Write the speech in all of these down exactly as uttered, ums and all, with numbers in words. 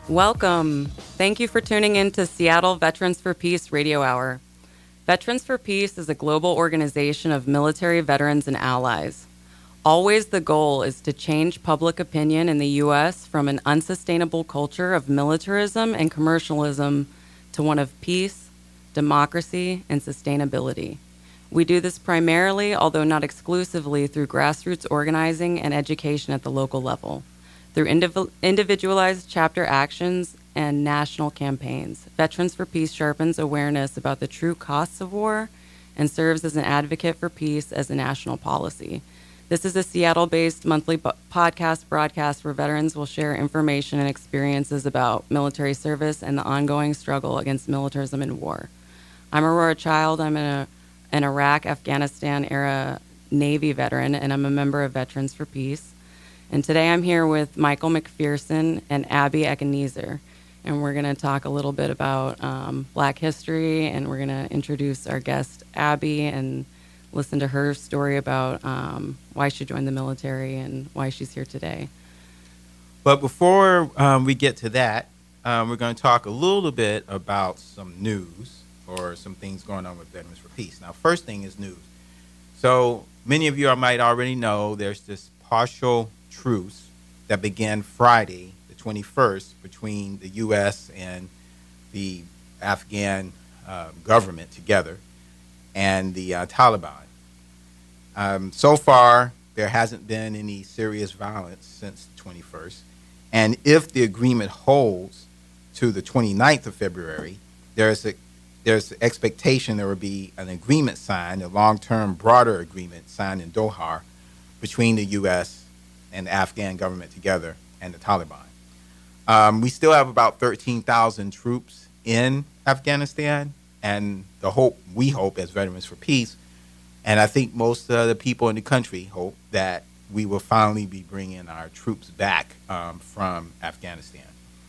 Welcome. Thank you for tuning in to Seattle Veterans for Peace Radio Hour. Veterans for Peace is a global organization of military veterans and allies. Always the goal is to change public opinion in the U S from an unsustainable culture of militarism and commercialism to one of peace, democracy, and sustainability. We do this primarily, although not exclusively, through grassroots organizing and education at the local level. Through indiv- individualized chapter actions and national campaigns, Veterans for Peace sharpens awareness about the true costs of war and serves as an advocate for peace as a national policy. This is a Seattle-based monthly bo- podcast broadcast where veterans will share information and experiences about military service and the ongoing struggle against militarism and war. I'm Aurora Child. I'm an, an Iraq, Afghanistan era Navy veteran, and I'm a member of Veterans for Peace. And today I'm here with Michael McPherson and Abby Ekenezer, and we're going to talk a little bit about um, Black history, and we're going to introduce our guest, Abby, and listen to her story about um, why she joined the military and why she's here today. But before um, we get to that, um, we're going to talk a little bit about some news or some things going on with Veterans for Peace. Now, first thing is news. So many of you might already know there's this partial truce that began Friday, the twenty-first, between the U S and the Afghan uh, government together and the uh, Taliban. Um, so far, there hasn't been any serious violence since the twenty-first. And if the agreement holds to the twenty-ninth of February, there's a there's expectation there will be an agreement signed, a long-term, broader agreement signed in Doha between the U S and the Afghan government together and the Taliban. Um, we still have about thirteen thousand troops in Afghanistan, and the hope, we hope as Veterans for Peace, and I think most of the people in the country hope that we will finally be bringing our troops back um, from Afghanistan.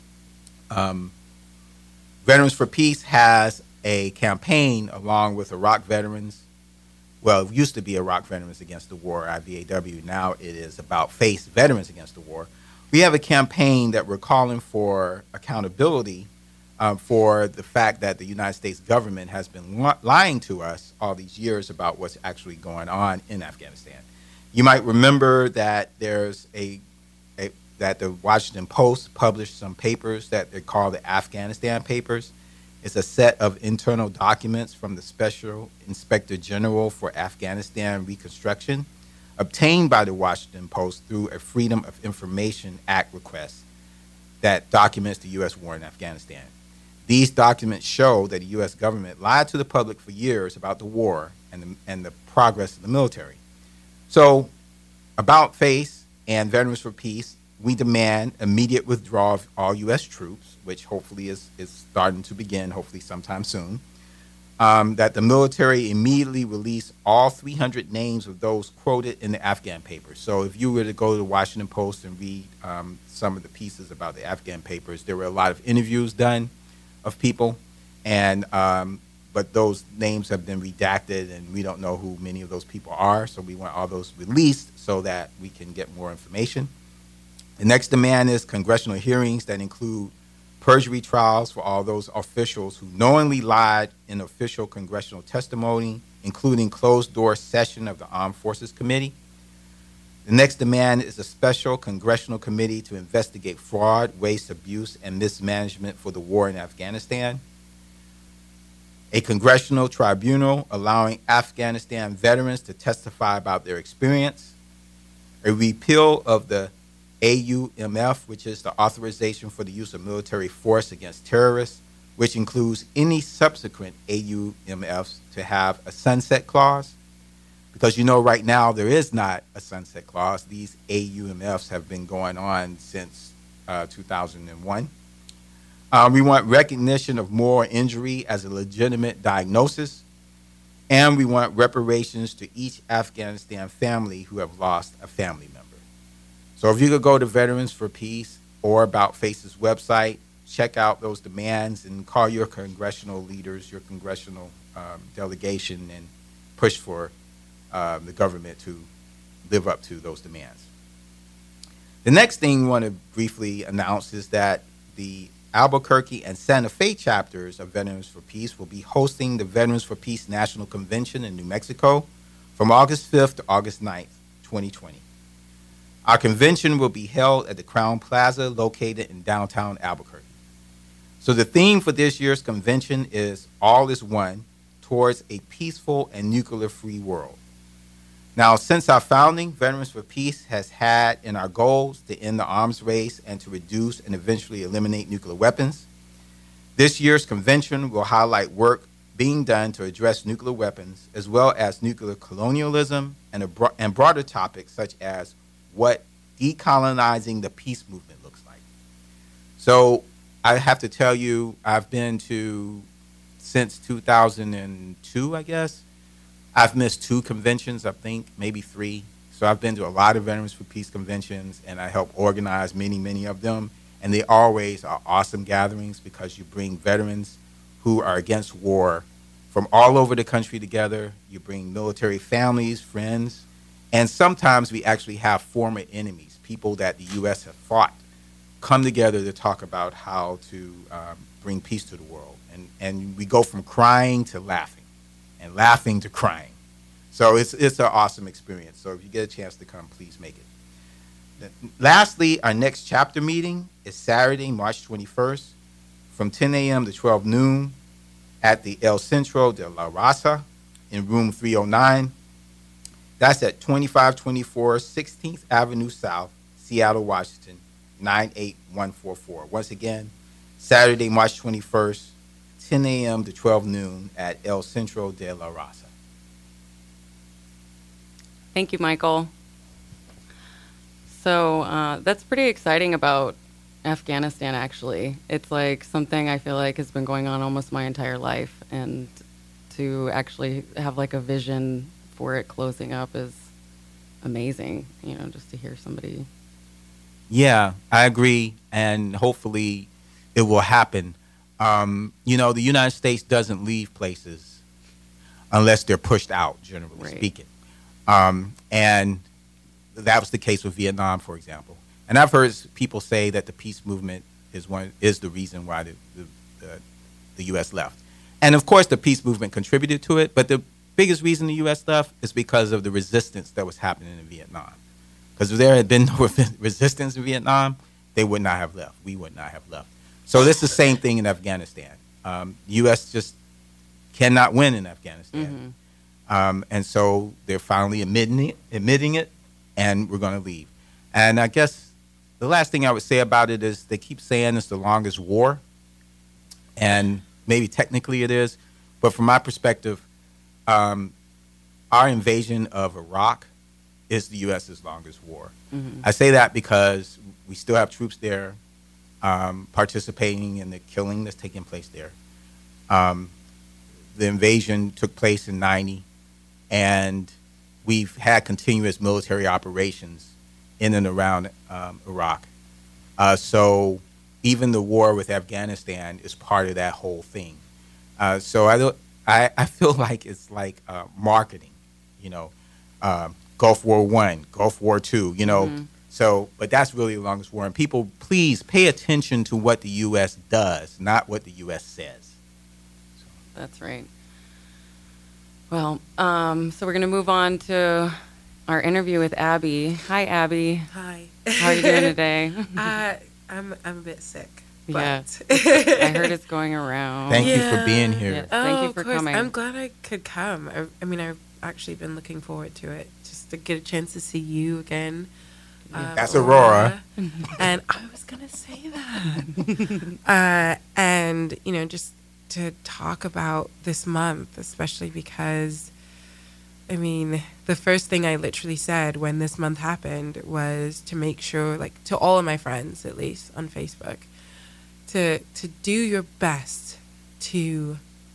Um, Veterans for Peace has a campaign along with Iraq Veterans. Well, it used to be Iraq Veterans Against the War, I V A W. Now it is About Face Veterans Against the War. We have a campaign that we're calling for accountability um, for the fact that the United States government has been li- lying to us all these years about what's actually going on in Afghanistan. You might remember that there's a, a that the Washington Post published some papers that they call the Afghanistan Papers. It's a set of internal documents from the Special Inspector General for Afghanistan Reconstruction, obtained by the Washington Post through a Freedom of Information Act request that documents the U S war in Afghanistan. These documents show that the U S government lied to the public for years about the war and the, and the progress of the military. So, About Face and Veterans for Peace, we demand immediate withdrawal of all U S troops, which hopefully is, is starting to begin, hopefully sometime soon. Um, that the military immediately release all three hundred names of those quoted in the Afghan papers. So if you were to go to the Washington Post and read um, some of the pieces about the Afghan papers, there were a lot of interviews done of people, and um, but those names have been redacted, and we don't know who many of those people are. So we want all those released so that we can get more information. The next demand is congressional hearings that include perjury trials for all those officials who knowingly lied in official congressional testimony, including closed-door session of the Armed Forces Committee. The next demand is a special congressional committee to investigate fraud, waste, abuse, and mismanagement for the war in Afghanistan. A congressional tribunal allowing Afghanistan veterans to testify about their experience. A repeal of the A U M F, which is the Authorization for the Use of Military Force Against Terrorists, which includes any subsequent A U M Fs to have a sunset clause. Because you know right now there is not a sunset clause. These A U M Fs have been going on since uh, two thousand one. Um, we want recognition of moral injury as a legitimate diagnosis. And we want reparations to each Afghanistan family who have lost a family member. So if you could go to Veterans for Peace or About Face's website, check out those demands and call your congressional leaders, your congressional um, delegation, and push for uh, the government to live up to those demands. The next thing we want to briefly announce is that the Albuquerque and Santa Fe chapters of Veterans for Peace will be hosting the Veterans for Peace National Convention in New Mexico from August fifth to August ninth, twenty twenty. Our convention will be held at the Crown Plaza located in downtown Albuquerque. So the theme for this year's convention is All is One Towards a Peaceful and Nuclear-Free World. Now, since our founding, Veterans for Peace has had in our goals to end the arms race and to reduce and eventually eliminate nuclear weapons. This year's convention will highlight work being done to address nuclear weapons, as well as nuclear colonialism and, a bro- and broader topics such as what decolonizing the peace movement looks like. So I have to tell you, I've been to, since two thousand two, I guess, I've missed two conventions, I think, maybe three. So I've been to a lot of Veterans for Peace conventions, and I help organize many, many of them. And they always are awesome gatherings because you bring veterans who are against war from all over the country together. You bring military families, friends, and sometimes we actually have former enemies, people that the U S have fought, come together to talk about how to um, bring peace to the world. And, and we go from crying to laughing, and laughing to crying. So it's it's an awesome experience. So if you get a chance to come, please make it. Lastly, our next chapter meeting is Saturday, March twenty-first, from ten a.m. to twelve noon at the El Centro de la Raza in room three oh nine. That's at twenty-five twenty-four sixteenth Avenue South, Seattle, Washington, nine eight one four four. Once again, Saturday, March twenty-first, ten a.m. to twelve noon at El Centro de la Raza. Thank you, Michael. So uh, that's pretty exciting about Afghanistan, actually. It's like something I feel like has been going on almost my entire life. And to actually have like a vision for it closing up is amazing, you know, just to hear somebody. Yeah, I agree. And hopefully it will happen. Um, you know, the United States doesn't leave places unless they're pushed out, generally Right. speaking. Um, and that was the case with Vietnam, for example. And I've heard people say that the peace movement is one is the reason why the, the, the, the U S left. And of course, the peace movement contributed to it. But the biggest reason the U S left is because of the resistance that was happening in Vietnam. Because if there had been no resistance in Vietnam, they would not have left. We would not have left. So this is the same thing in Afghanistan. Um, U S just cannot win in Afghanistan. Mm-hmm. Um, and so they're finally admitting it, admitting it, and we're going to leave. And I guess the last thing I would say about it is they keep saying it's the longest war, and maybe technically it is, but from my perspective, um, our invasion of Iraq is the U S's longest war. Mm-hmm. I say that because we still have troops there um, participating in the killing that's taking place there. Um, the invasion took place in ninety. And we've had continuous military operations in and around um, Iraq. Uh, so even the war with Afghanistan is part of that whole thing. Uh, so I, don't, I I feel like it's like uh, marketing, you know, uh, Gulf War One, Gulf War Two, you know. Mm-hmm. So, but that's really the longest war. And people, please pay attention to what the U S does, not what the U S says. So. That's right. Well, um, so we're going to move on to our interview with Abby. Hi, Abby. Hi. How are you doing today? uh, I'm I'm a bit sick. But. Yeah. I heard it's going around. Thank yeah. you for being here. Yes, Oh, thank you of for course. coming. I'm glad I could come. I, I mean, I've actually been looking forward to it, just to get a chance to see you again. Um, That's Aurora. And I was going to say that. uh, and, you know, just to talk about this month, especially because, I mean, the first thing I literally said when this month happened was to make sure, like, to all of my friends, at least on Facebook, to to do your best to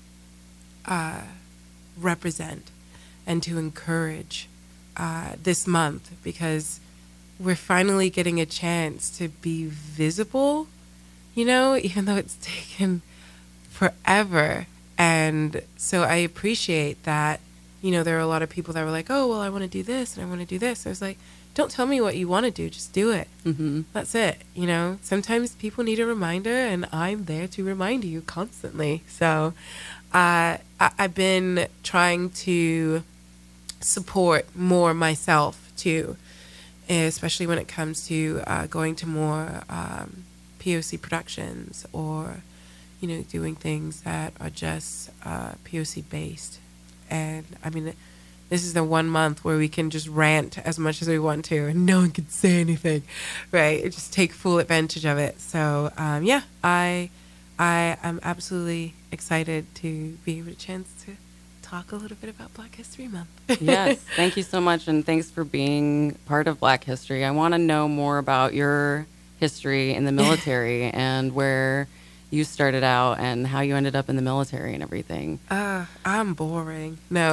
uh, represent and to encourage uh, this month, because we're finally getting a chance to be visible, you know, even though it's taken forever. And so I appreciate that, you know, there are a lot of people that were like, oh, well, I want to do this and I want to do this. I was like, don't tell me what you want to do. Just do it. Mm-hmm. That's it. You know, sometimes people need a reminder, and I'm there to remind you constantly. So uh, I- I've been trying to support more myself too, especially when it comes to uh, going to more um, P O C productions, or, you know, doing things that are just uh, P O C based. And I mean, this is the one month where we can just rant as much as we want to, and no one can say anything, right? Just take full advantage of it. So um, yeah, I I am absolutely excited to be able to chance to talk a little bit about Black History Month. Yes, thank you so much, and thanks for being part of Black History. I want to know more about your history in the military and where you started out and how you ended up in the military and everything. Uh, I'm boring. No.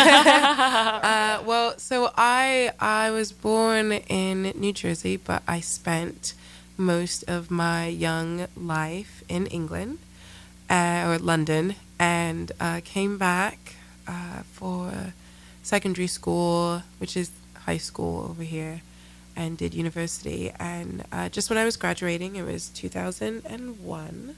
uh, well, so I I was born in New Jersey, but I spent most of my young life in England uh, or London, and uh, came back uh, for secondary school, which is high school over here, and did university. And uh, just when I was graduating, it was two thousand one.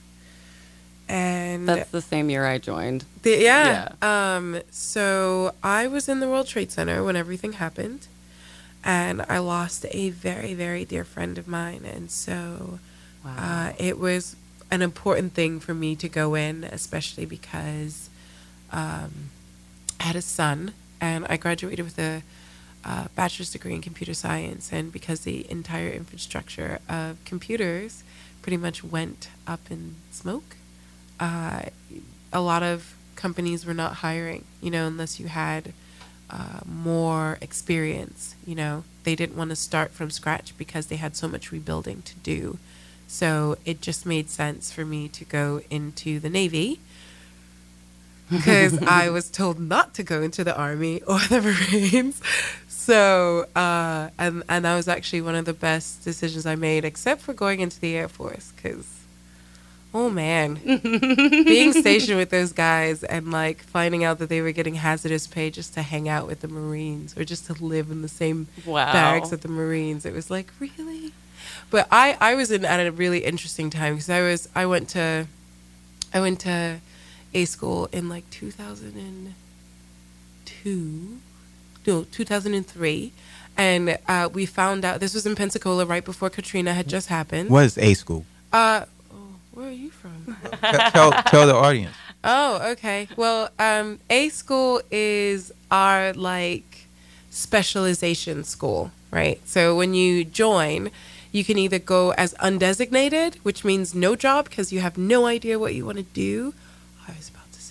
And That's the same year I joined. the, yeah. Um, so I was in the World Trade Center when everything happened, and I lost a very, very dear friend of mine. And so Wow. uh, it was an important thing for me to go in, especially because um, I had a son, and I graduated with a uh, bachelor's degree in computer science. And because the entire infrastructure of computers pretty much went up in smoke, uh, a lot of companies were not hiring, you know, unless you had uh, more experience. You know, they didn't want to start from scratch because they had so much rebuilding to do. So it just made sense for me to go into the Navy, because I was told not to go into the Army or the Marines. So, uh, and, and that was actually one of the best decisions I made, except for going into the Air Force, because, oh man, being stationed with those guys and like finding out that they were getting hazardous pay just to hang out with the Marines or just to live in the same Wow. barracks with the Marines, it was like, really? But I, I was in at a really interesting time, because I was I went to I went to A school in like two thousand two, no two thousand three, and uh, we found out this was in Pensacola right before Katrina had just happened. What is A school? Uh, oh, where are you from? tell, tell the audience. Oh, okay. Well, um, A school is our like specialization school, right? So when you join, you can either go as undesignated, which means no job because you have no idea what you want to do. I was about to say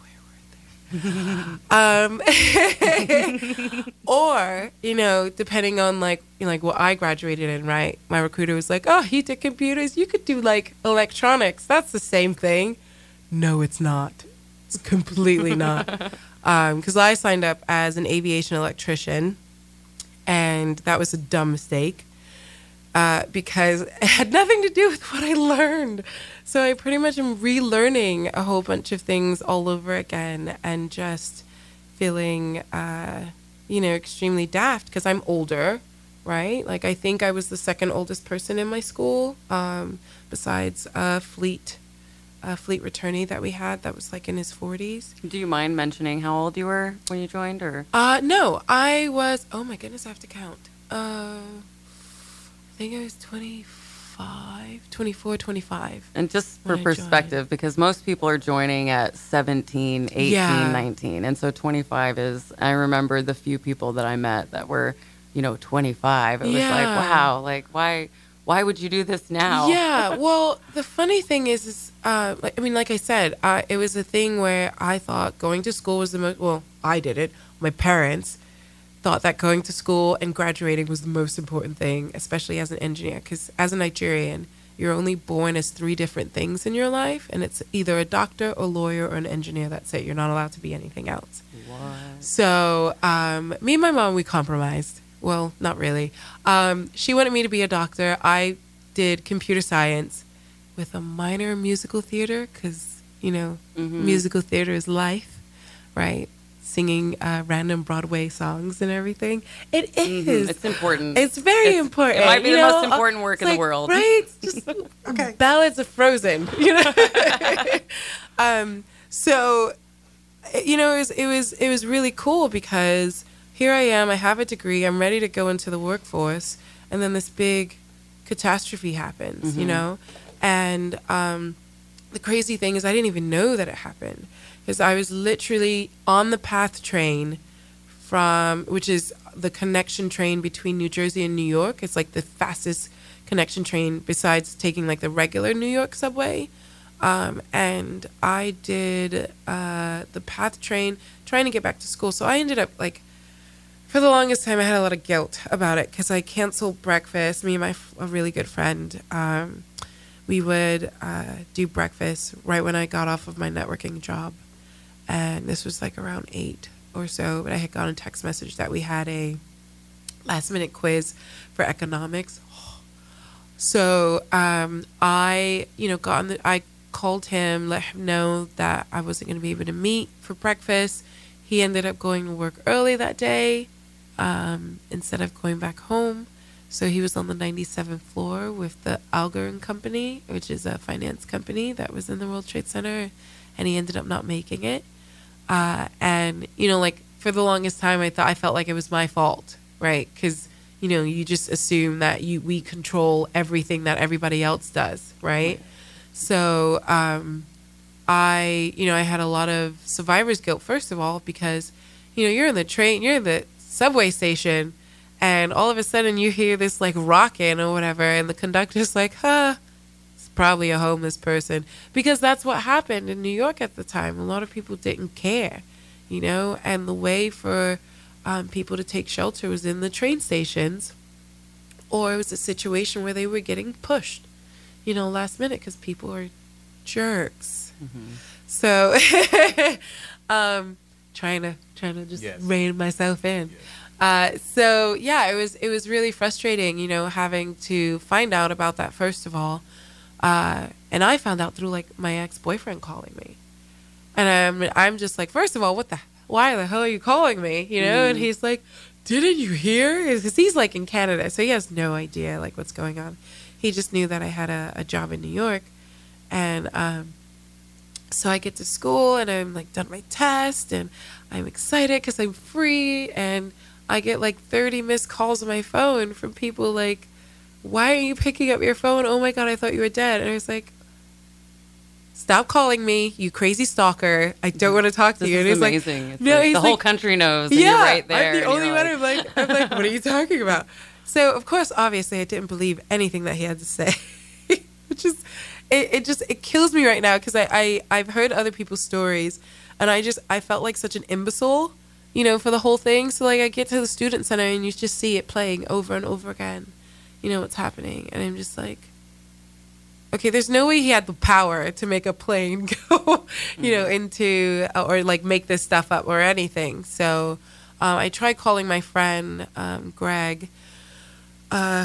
a swear word there. um, or, you know, depending on like, you know, like what I graduated in, right? My recruiter was like, oh, you did computers. You could do like electronics. That's the same thing. No, it's not. It's completely not. Because um, I signed up as an aviation electrician, and that was a dumb mistake. Uh, because it had nothing to do with what I learned. So I pretty much am relearning a whole bunch of things all over again, and just feeling, uh, you know, extremely daft because I'm older, right? Like I think I was the second oldest person in my school, um, besides a fleet, a fleet returnee that we had that was like in his forties. Do you mind mentioning how old you were when you joined, or? Uh, no, I was, oh my goodness, I have to count. Uh, I think I was twenty-five, twenty-four, twenty-five. And just for when I perspective, because most people are joining at seventeen, eighteen, Yeah. nineteen. And so twenty-five is, I remember the few people that I met that were, you know, twenty-five. It was like, Yeah. wow, like why, why would you do this now? Yeah, well, the funny thing is, is uh, like, I mean, like I said, uh, it was a thing where I thought going to school was the most, well, I did it. My parents thought that going to school and graduating was the most important thing, especially as an engineer, because as a Nigerian, you're only born as three different things in your life, and it's either a doctor, a lawyer, or an engineer. That's it. You're not allowed to be anything else. What? So um, me and my mom, we compromised. Well, not really. Um, she wanted me to be a doctor. I did computer science with a minor in musical theater because, you know, Mhm. musical theater is life, right? singing uh, random Broadway songs and everything. It is. Mhm. It's important. It's very It's- important. it might be you the know? most important work It's in the like, world. right? It's just okay. Ballads of Frozen. You know. um. So, you know, it was it was it was really cool because here I am. I have a degree. I'm ready to go into the workforce, and then this big catastrophe happens. You know, and um, the crazy thing is I didn't even know that it happened because I was literally on the PATH train from, which is the connection train between New Jersey and New York. It's like the fastest connection train besides taking like the regular New York subway. Um, and I did uh, the PATH train trying to get back to school. So I ended up like, for the longest time, I had a lot of guilt about it because I canceled breakfast. Me and my a really good friend, um, we would uh, do breakfast right when I got off of my networking job. And this was like around eight or so. But I had gotten a text message that we had a last minute quiz for economics. So um, I, you know, got on the, I called him, let him know that I wasn't going to be able to meet for breakfast. He ended up going to work early that day um, instead of going back home. So he was on the ninety-seventh floor with the Alger and Company, which is a finance company that was in the World Trade Center, and he ended up not making it. Uh, and, you know, like for the longest time, I thought I felt like it was my fault, right? Because, you know, you just assume that you we control everything that everybody else does, right? So um, I, you know, I had a lot of survivor's guilt, first of all, because, you know, you're in the train, you're in the subway station, and all of a sudden you hear this like rocking or whatever, and the conductor's like, huh, it's probably a homeless person. Because that's what happened in New York at the time. A lot of people didn't care, you know, and the way for um, people to take shelter was in the train stations, or it was a situation where they were getting pushed, you know, last minute because people are jerks. Mm-hmm. So, um, trying to trying to just Yes. rein myself in. Yes. Uh, so yeah, it was it was really frustrating, you know, having to find out about that first of all, uh, and I found out through like my ex-boyfriend calling me, and I'm I'm just like, first of all, what the why the hell are you calling me, you know? Mm. And he's like, didn't you hear? Because he's like in Canada, so he has no idea like what's going on. He just knew that I had a, a job in New York, and um, so I get to school and I'm like done my test and I'm excited because I'm free, and I get like thirty missed calls on my phone from people like, why are you picking up your phone? Oh my God, I thought you were dead. And I was like, stop calling me, you crazy stalker. I don't want to talk to This you. is And he's amazing. like, it's no, like he's the whole like, country knows, and yeah, you're right there. I'm the and only you're one. like- I'm like, I'm like, what are you talking about? So of course, obviously, I didn't believe anything that he had to say, which is, it, it just it kills me right now because I, I I've heard other people's stories, and I just I felt like such an imbecile, you know, for the whole thing. So like I get to the student center and you just see it playing over and over again, you know what's happening, and I'm just like, okay, there's no way he had the power to make a plane go, you know, into or like make this stuff up or anything. So um, I tried calling my friend um, Greg uh,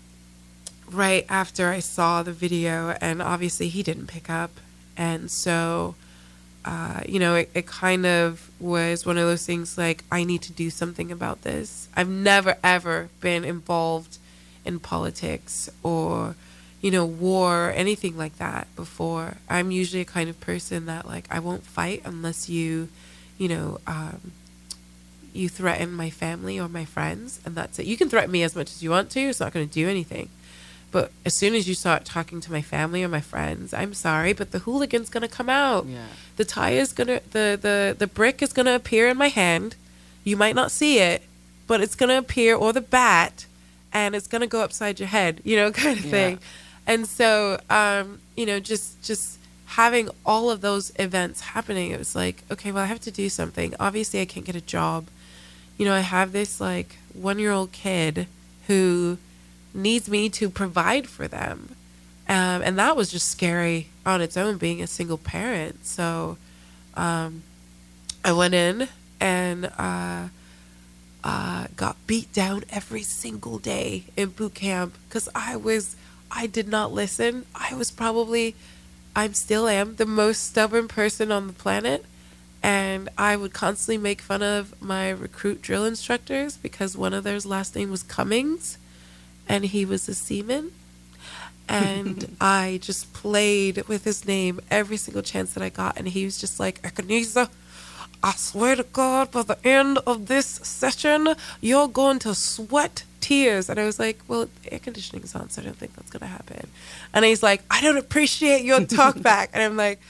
right after I saw the video, and obviously he didn't pick up. And so, uh, you know, it, it kind of was one of those things like, I need to do something about this. I've never, ever been involved in politics or, you know, war or anything like that before. I'm usually a kind of person that, like, I won't fight unless you, you know, um, you threaten my family or my friends, and that's it. You can threaten me as much as you want to. It's not going to do anything. But as soon as you start talking to my family or my friends, I'm sorry, but the hooligan's going to come out. Yeah. The tie is going to, the, the, the brick is going to appear in my hand. You might not see it, but it's going to appear, or the bat, and it's going to go upside your head, you know, kind of Yeah. thing. And so, um, you know, just just having all of those events happening, it was like, okay, well, I have to do something. Obviously, I can't get a job. You know, I have this, like, one-year-old kid who needs me to provide for them. Um, and that was just scary on its own, being a single parent. So um, I went in and uh, uh, got beat down every single day in boot camp because I was, I did not listen. I was probably, I still am the most stubborn person on the planet. And I would constantly make fun of my recruit drill instructors because one of theirs last name was Cummings and he was a seaman. And I just played with his name every single chance that I got. And he was just like, Ekeneza, I swear to God, by the end of this session, you're going to sweat tears. And I was like, well, the air conditioning's on, so I don't think that's going to happen. And he's like, I don't appreciate your talk back. And I'm like,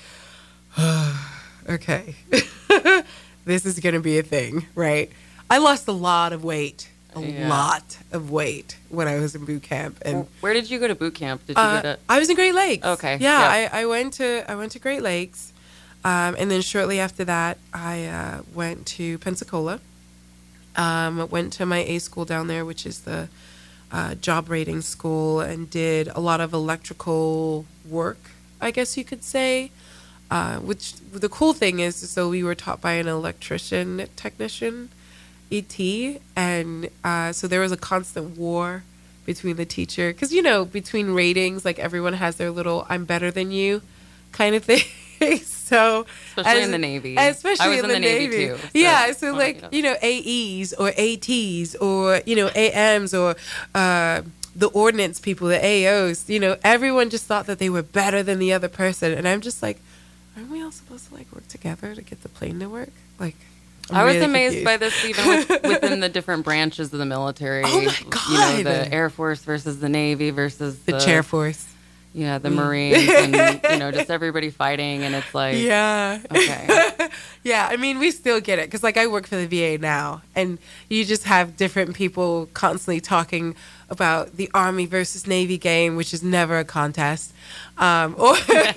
okay, this is going to be a thing, right? I lost a lot of weight, a Yeah. lot of weight when I was in boot camp. And Where did you go to boot camp? Did you uh, go to? I was in Great Lakes. Okay, Yeah, yeah. I, I went to I went to Great Lakes, um, and then shortly after that, I uh, went to Pensacola. Um, went to my A school down there, which is the uh, job rating school, and did a lot of electrical work, I guess you could say. Uh, which the cool thing is, so we were taught by an electrician technician, E T, and uh, so there was a constant war between the teacher, because you know, between ratings, like everyone has their little "I'm better than you" kind of thing. So Especially as- in the Navy. especially I was in, in the, the Navy, Navy, too, so- yeah. So well, like you know. you know, A Es or A Ts or you know A Ms or uh, the ordnance people, the A Os. You know, everyone just thought that they were better than the other person, and I'm just like, aren't we all supposed to like work together to get the plane to work? Like, I'm I was really amazed confused. by this even with, within the different branches of the military. Oh my You know, God. the Air Force versus the Navy versus the chair force. Yeah, the Marines, and you know, just everybody fighting, and it's like, Yeah. okay, Yeah, I mean, we still get it because, like, I work for the V A now, and you just have different people constantly talking about the Army versus Navy game, which is never a contest, um, or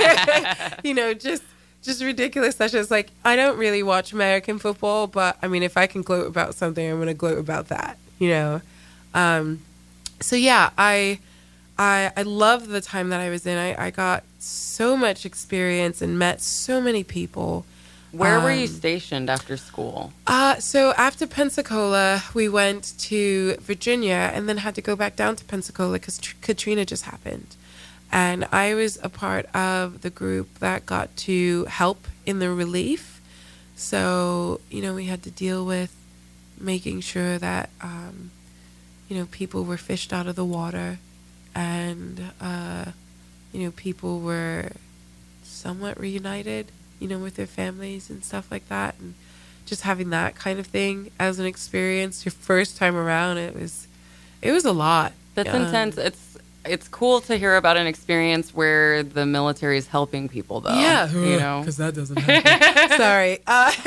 you know, just just ridiculous such as like I don't really watch American football, but I mean, if I can gloat about something, I'm going to gloat about that, you know. Um, so yeah, I. I, I love the time that I was in. I, I got so much experience and met so many people. where were you Um, stationed after school? Uh, so after Pensacola, we went to Virginia and then had to go back down to Pensacola because tr- Katrina just happened. And I was a part of the group that got to help in the relief. So, you know, we had to deal with making sure that, um, you know, people were fished out of the water. And, uh, you know, people were somewhat reunited, you know, with their families and stuff like that. And just having that kind of thing as an experience, your first time around, it was, it was a lot. That's Um, intense. It's it's cool to hear about an experience where the military is helping people, though. Yeah. you know. Because that doesn't happen. Sorry.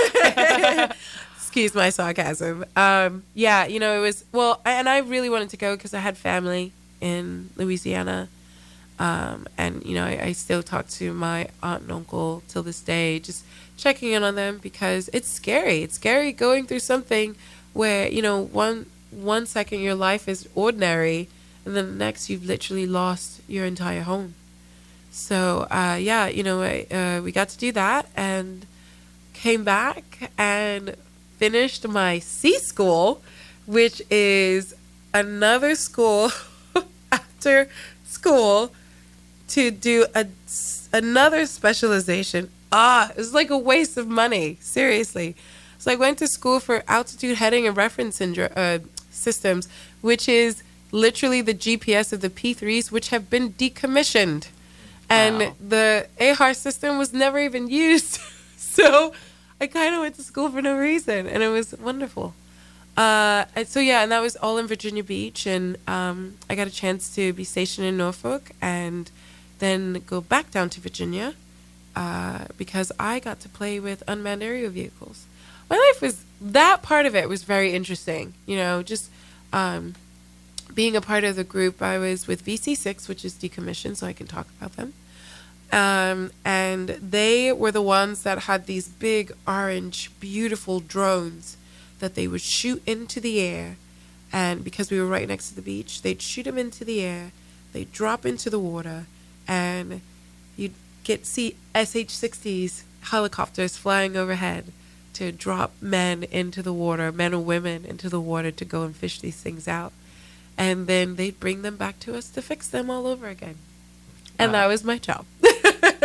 Uh, excuse my sarcasm. Um, yeah, you know, it was, well, and I really wanted to go because I had family in Louisiana. Um, and, you know, I, I still talk to my aunt and uncle till this day, just checking in on them because it's scary. It's scary going through something where, you know, one one second your life is ordinary and then the next you've literally lost your entire home. So, uh, yeah, you know, I, uh, we got to do that and came back and finished my C school, which is another school after school to do a, another specialization. Ah, it was like a waste of money, seriously. So I went to school for altitude heading and reference syndrome, uh, systems, which is literally the G P S of the P threes, which have been decommissioned. And Wow. the A H A R system was never even used. So I kind of went to school for no reason, and it was wonderful. Uh, and so, yeah, and that was all in Virginia Beach. And um, I got a chance to be stationed in Norfolk and then go back down to Virginia uh, because I got to play with unmanned aerial vehicles. My life was, that part of it was very interesting. You know, just um, being a part of the group. I was with V C six, which is decommissioned, so I can talk about them. Um, and they were the ones that had these big, orange, beautiful drones that they would shoot into the air. And because we were right next to the beach, they'd shoot them into the air, they'd drop into the water, and you'd get see S H sixties helicopters flying overhead to drop men into the water, men or women into the water to go and fish these things out. And then they'd bring them back to us to fix them all over again. And Wow. that was my job. Wow.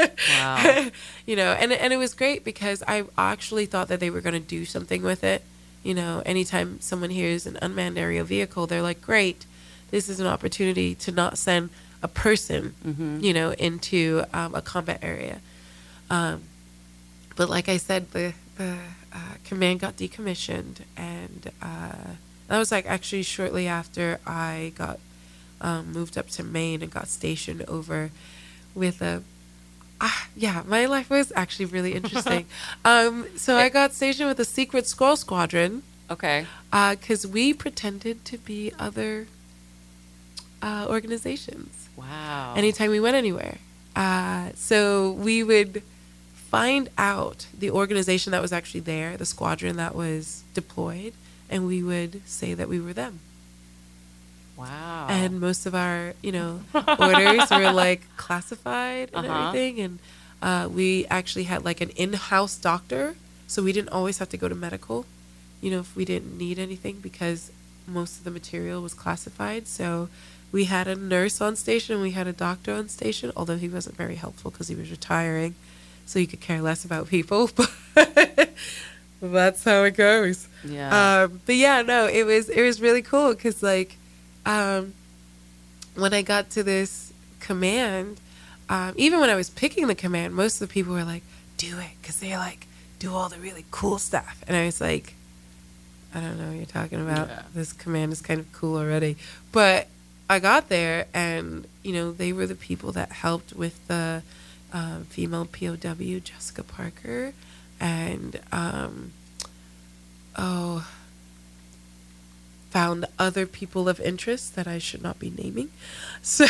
Wow. You know, and and it was great because I actually thought that they were going to do something with it. You know, anytime someone hears an unmanned aerial vehicle, they're like, great, this is an opportunity to not send a person, Mm-hmm. you know, into um, a combat area. Um, but like I said, the, the uh, command got decommissioned, and uh, that was like actually shortly after I got um, moved up to Maine and got stationed over with a Ah, yeah, my life was actually really interesting. um, so I got stationed with a secret squirrel squadron Okay. because we pretended to be other uh, organizations Wow. anytime we went anywhere. Uh, so we would find out the organization that was actually there, the squadron that was deployed, and we would say that we were them. Wow. And most of our, you know, orders were like classified and Uh-huh. everything. And uh, we actually had like an in-house doctor, so we didn't always have to go to medical, you know, if we didn't need anything because most of the material was classified. So we had a nurse on station and we had a doctor on station, although he wasn't very helpful because he was retiring, so he could care less about people. But that's how it goes. Yeah. Um, but yeah, no, it was it was really cool because like. Um, when I got to this command, um, even when I was picking the command, most of the people were like, do it, because they like do all the really cool stuff. And I was like, I don't know what you're talking about. Yeah. This command is kind of cool already. But I got there, and, you know, they were the people that helped with the um, female P O W, Jessica Parker, and, um, oh... found other people of interest that I should not be naming. So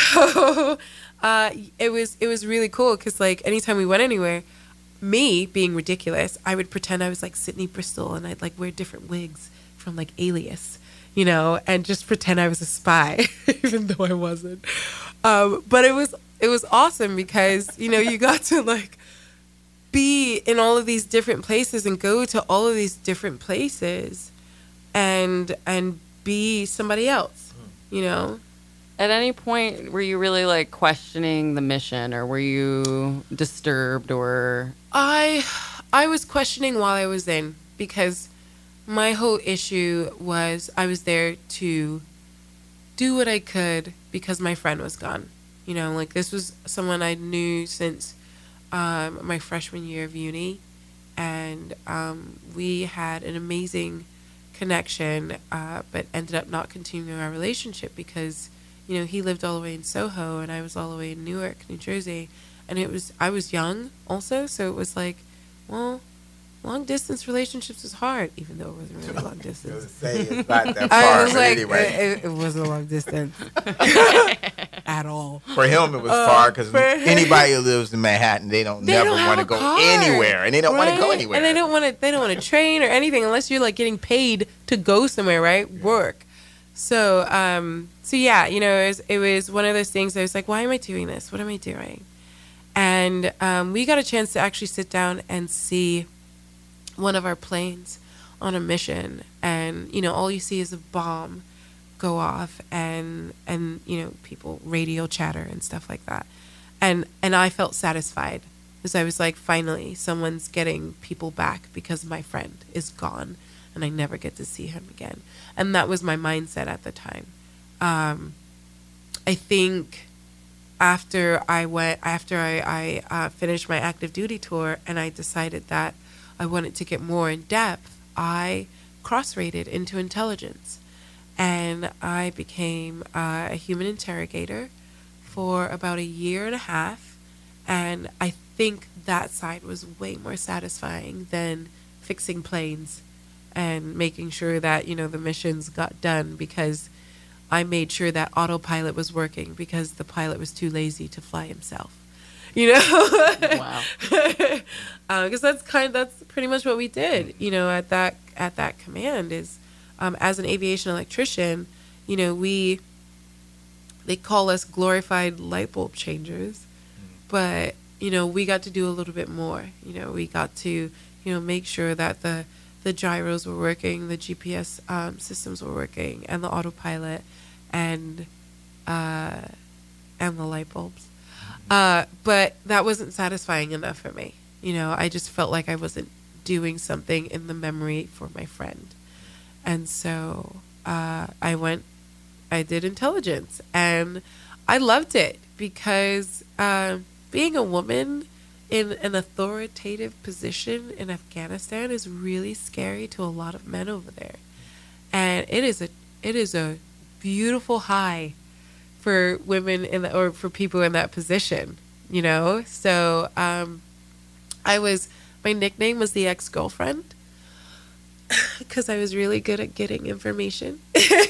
uh, it was it was really cool because like anytime we went anywhere, me being ridiculous, I would pretend I was like Sydney Bristol and I'd like wear different wigs from like Alias, you know, and just pretend I was a spy, even though I wasn't. Um, but it was it was awesome because you know you got to like be in all of these different places and go to all of these different places and and be somebody else, you know. At any point, were you really like questioning the mission, or were you disturbed, or? I I was questioning while I was in because my whole issue was I was there to do what I could because my friend was gone. You know, like this was someone I knew since um, my freshman year of uni, and um, we had an amazing connection, uh, but ended up not continuing our relationship because, you know, he lived all the way in Soho and I was all the way in Newark, New Jersey, and it was I was young also, so it was like, well, long distance relationships is hard, even though it wasn't really long distance. Say it's not that I far, was but like, anyway. it, it wasn't a long distance at all. For him, it was Uh, far because for him- anybody who lives in Manhattan, they don't They never don't have want to a go car, anywhere, and they don't want to go right? anywhere. And they don't want to. They don't want to train or anything unless you're like getting paid to go somewhere, right? Work. So, um, so yeah, you know, it was, it was one of those things. I was like, why am I doing this? What am I doing? And um, we got a chance to actually sit down and see one of our planes on a mission, and you know, all you see is a bomb go off, and and you know, people radio chatter and stuff like that, and and I felt satisfied because I was like, finally, someone's getting people back because my friend is gone, and I never get to see him again, and that was my mindset at the time. Um, I think after I went, after I, I uh, finished my active duty tour, and I decided that I wanted to get more in depth, I cross-rated into intelligence, and I became uh, a human interrogator for about a year and a half, and I think that side was way more satisfying than fixing planes and making sure that, you know, the missions got done, because I made sure that autopilot was working because the pilot was too lazy to fly himself. You know, Wow. because uh, that's kind that's pretty much what we did. You know, at that at that command is, um, as an aviation electrician, you know, we they call us glorified light bulb changers, but you know, we got to do a little bit more. You know, we got to, you know, make sure that the the gyros were working, the G P S um, systems were working, and the autopilot, and uh, and the light bulbs. Uh, but that wasn't satisfying enough for me. You know, I just felt like I wasn't doing something in the memory for my friend. And so uh, I went, I did intelligence, and I loved it because uh, being a woman in an authoritative position in Afghanistan is really scary to a lot of men over there. And it is a it is a beautiful high for women in the, or for people in that position, you know? So um, I was, my nickname was the ex-girlfriend because I was really good at getting information,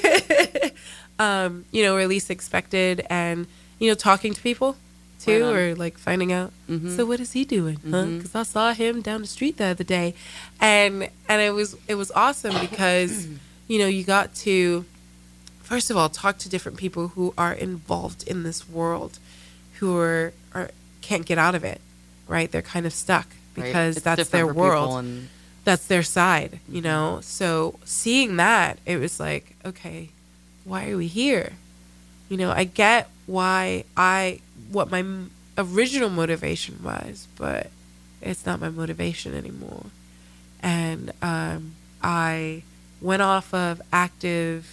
um, you know, or at least expected, and, you know, talking to people too, right, or like finding out, mm-hmm. so what is he doing? Mm-hmm. Huh? Because I saw him down the street the other day. And, and it was, it was awesome because, you know, you got to, first of all, talk to different people who are involved in this world, who are, are can't get out of it, right? They're kind of stuck because right. that's their world. And that's their side, you know? So seeing that, it was like, okay, why are we here? You know, I get why I, what my original motivation was, but it's not my motivation anymore. And um, I went off of active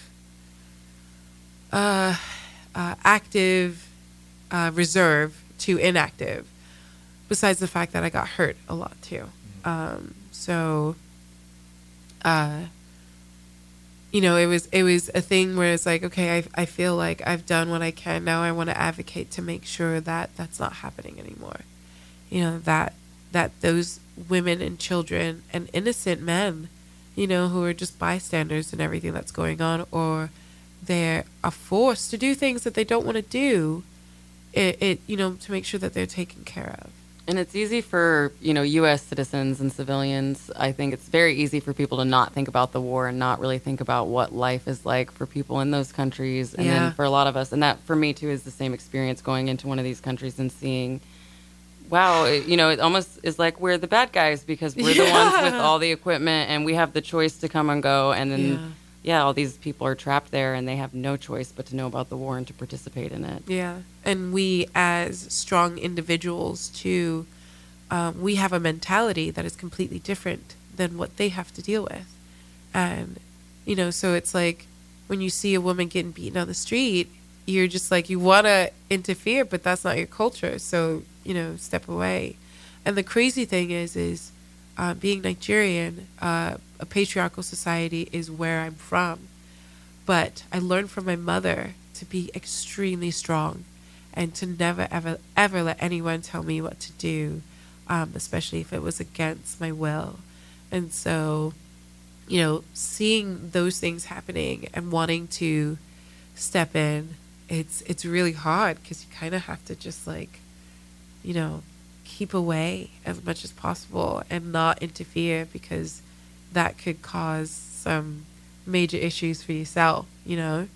Uh, uh, active uh, reserve to inactive, besides the fact that I got hurt a lot too. Um, so, uh, you know, it was it was a thing where it's like, okay, I, I feel like I've done what I can. Now I want to advocate to make sure that that's not happening anymore. You know, that that those women and children and innocent men, you know, who are just bystanders in everything that's going on, or they are forced to do things that they don't want to do, it, it, you know, to make sure that they're taken care of. And it's easy for, you know, U S citizens and civilians. I think it's very easy for people to not think about the war and not really think about what life is like for people in those countries. And yeah. then for a lot of us, and that for me too is the same experience going into one of these countries and seeing, wow, it, you know, it almost is like we're the bad guys because we're yeah. the ones with all the equipment and we have the choice to come and go. And then, yeah. yeah, all these people are trapped there and they have no choice but to know about the war and to participate in it. Yeah. And we as strong individuals too, um, we have a mentality that is completely different than what they have to deal with. And, you know, so it's like when you see a woman getting beaten on the street, you're just like, you want to interfere, but that's not your culture. So, you know, step away. And the crazy thing is, is uh, being Nigerian, uh, a patriarchal society is where I'm from. But I learned from my mother to be extremely strong and to never, ever, ever let anyone tell me what to do, um, especially if it was against my will. And so, you know, seeing those things happening and wanting to step in, it's it's really hard because you kind of have to just like, you know, keep away as much as possible and not interfere because that could cause some major issues for yourself, you know?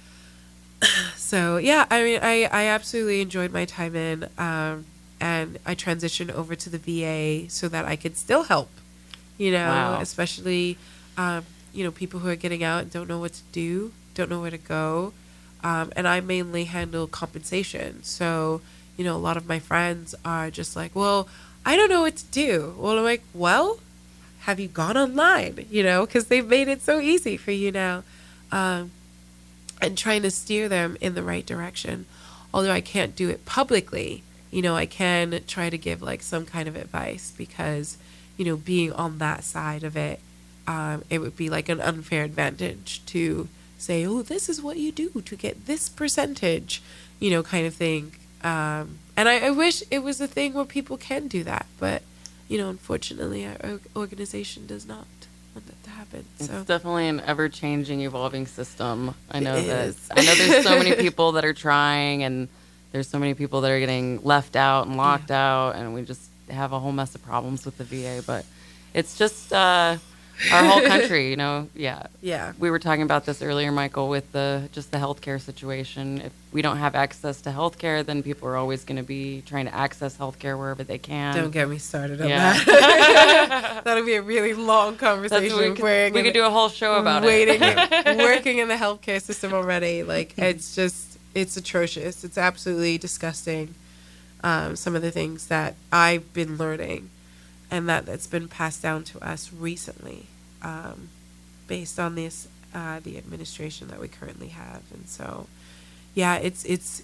So, yeah, I mean, I, I absolutely enjoyed my time in, um, and I transitioned over to the V A so that I could still help, you know, wow. especially, um, you know, people who are getting out and don't know what to do, don't know where to go. Um, and I mainly handle compensation. So, you know, a lot of my friends are just like, well, I don't know what to do. Well, I'm like, well, have you gone online? You know, because they've made it so easy for you now. Um, and trying to steer them in the right direction. Although I can't do it publicly, you know, I can try to give like some kind of advice because, you know, being on that side of it, um, it would be like an unfair advantage to say, oh, this is what you do to get this percentage, you know, kind of thing. Um, and I, I wish it was a thing where people can do that. But, you know, unfortunately, our organization does not want that to happen. It's so. definitely an ever-changing, evolving system. I know It that. is. I know there's so many people that are trying, and there's so many people that are getting left out and locked yeah. out, and we just have a whole mess of problems with the V A. But it's just... Uh, our whole country, you know, yeah. Yeah. We were talking about this earlier, Michael, with the just the healthcare situation. If we don't have access to healthcare, then people are always going to be trying to access healthcare wherever they can. Don't get me started on yeah. that. That'll be a really long conversation. We could, we could do a whole show about waiting, it. Working in the healthcare system already, like it's just, it's atrocious. It's absolutely disgusting. um, some of the things that I've been learning and that, that's been passed down to us recently um, based on this, uh, the administration that we currently have. And so, yeah, it's, it's,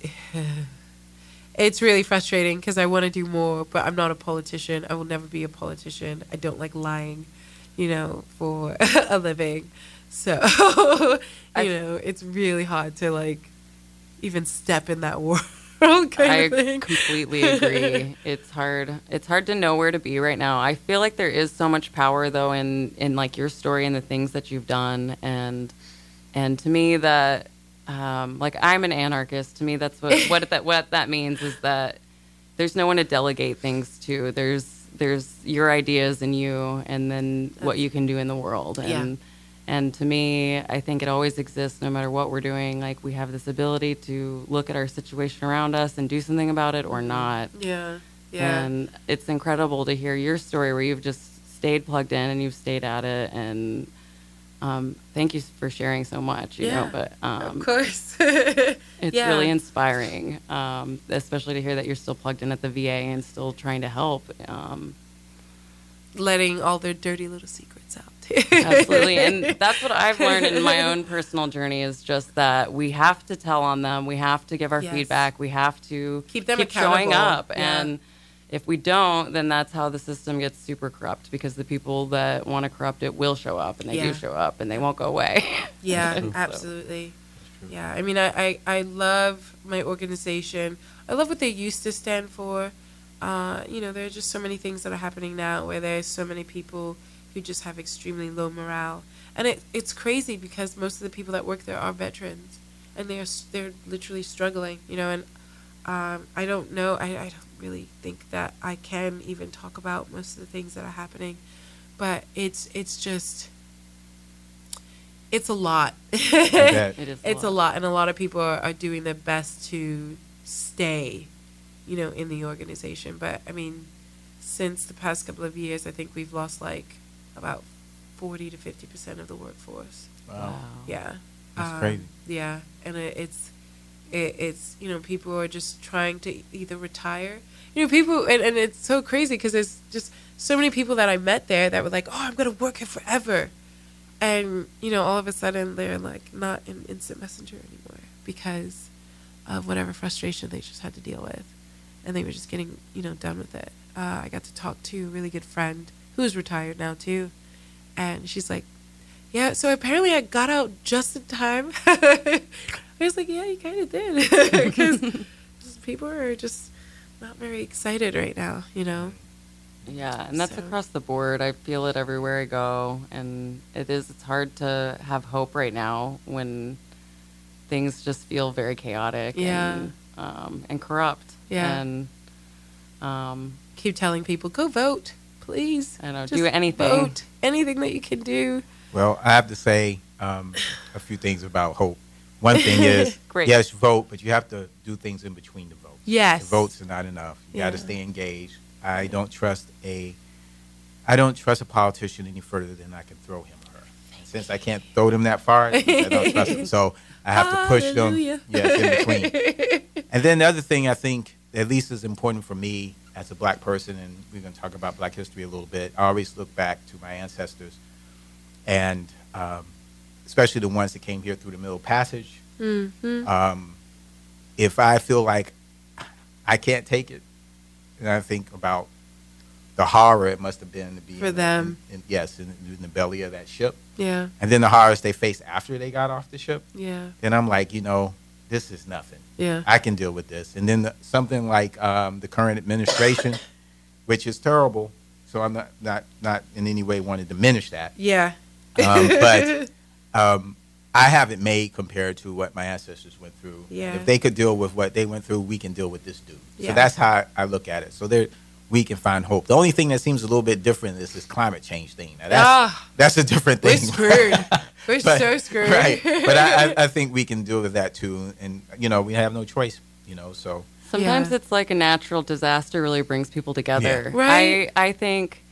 it's really frustrating because I want to do more, but I'm not a politician. I will never be a politician. I don't like lying, you know, for a living. So, you I- know, it's really hard to like even step in that world kind I of thing. completely agree. It's hard. It's hard to know where to be right now. I feel like there is so much power though in in like your story and the things that you've done, and and to me that um, like I'm an anarchist. To me, that's what what that what that means is that there's no one to delegate things to. There's there's your ideas and you, and then what you can do in the world. And Yeah. and to me, I think it always exists no matter what we're doing. Like we have this ability to look at our situation around us and do something about it or not. Yeah, yeah, And it's incredible to hear your story where you've just stayed plugged in and you've stayed at it. And um, thank you for sharing so much, you Yeah, know, but um, of course. it's Yeah. really inspiring, um, especially to hear that you're still plugged in at the V A and still trying to help. Um, Letting all their dirty little secrets out. Absolutely. And that's what I've learned in my own personal journey is just that we have to tell on them. We have to give our Yes. feedback. We have to Keep them showing accountable. up. Yeah. And if we don't, then that's how the system gets super corrupt because the people that want to corrupt it will show up and they Yeah. do show up and they won't go away. Yeah, So- absolutely. Yeah, I mean, I, I, I love my organization. I love what they used to stand for. Uh, you know, there are just so many things that are happening now where there's so many people who just have extremely low morale. And it, it's crazy because most of the people that work there are veterans and they're, they're literally struggling, you know, and um, I don't know, I, I don't really think that I can even talk about most of the things that are happening, but it's, it's just, it's a lot. bet. It is a It's a lot. lot, and a lot of people are, are doing their best to stay, you know, in the organization. But I mean, since the past couple of years, I think we've lost like about forty to fifty percent of the workforce. Wow. Yeah, That's crazy. Yeah, and it, it's it, it's you know people are just trying to either retire. You know, people, and, and it's so crazy because there's just so many people that I met there that were like, "Oh, I'm gonna work here forever." And, you know, all of a sudden they're like not in instant messenger anymore because of whatever frustration they just had to deal with. And they were just getting, you know, done with it. Uh, I got to talk to a really good friend who's retired now too. And she's like, yeah, so apparently I got out just in time. I was like, yeah, you kind of did. Because people are just not very excited right now, you know? Yeah, and that's So- across the board. I feel it everywhere I go, and it is. It's hard to have hope right now when things just feel very chaotic Yeah. and um, and corrupt. Yeah. and um, Keep telling people, go vote, please. I know, Just do anything. Vote. Anything that you can do. Well, I have to say um, a few things about hope. One thing is, Great. yes, vote, but you have to do things in between the votes. Yes. The votes are not enough. You got to Yeah. stay engaged. I don't trust a, I don't trust a politician any further than I can throw him or her. Since I can't throw them that far, I don't trust them. So I have to push Hallelujah. them. Yes, in between. And then the other thing I think at least is important for me as a black person, and we're going to talk about black history a little bit. I always look back to my ancestors, and um, especially the ones that came here through the Middle Passage. Mm-hmm. Um, if I feel like I can't take it, and I think about the horror it must have been to be For in, them. in, in, yes, in, in the belly of that ship, Yeah. and then the horrors they faced after they got off the ship, Yeah. then I'm like, you know, this is nothing. Yeah. I can deal with this. And then the, something like um, the current administration, which is terrible. So I'm not not not in any way want to diminish that. Yeah. Um, but um, I haven't made compared to what my ancestors went through. Yeah. If they could deal with what they went through, we can deal with this dude. Yeah. So that's how I, I look at it. So there, we can find hope. The only thing that seems a little bit different is this climate change thing. Now that's Ah, that's a different we're thing. screwed. We're But- so screwed. Right. But I, I, I think we can deal with that too. And, you know, we have no choice, you know, so. Sometimes Yeah. it's like a natural disaster really brings people together. Yeah. Right. I I think